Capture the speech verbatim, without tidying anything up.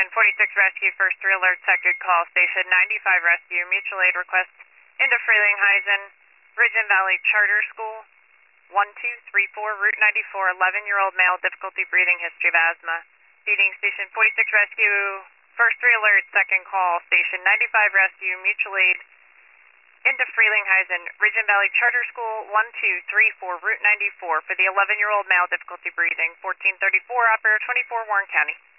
Station forty-six Rescue, first three alerts, second call. Station ninety-five Rescue, mutual aid request into Frelinghuysen, Ridge and Valley Charter School, one two three four, Route ninety-four, eleven-year-old male, difficulty breathing, history of asthma. Feeding Station forty-six Rescue, first three alerts, second call. Station ninety-five Rescue, mutual aid into Frelinghuysen, Ridge and Valley Charter School, one two three four, Route ninety-four, for the eleven-year-old male, difficulty breathing, fourteen thirty-four, operator twenty-four, Warren County.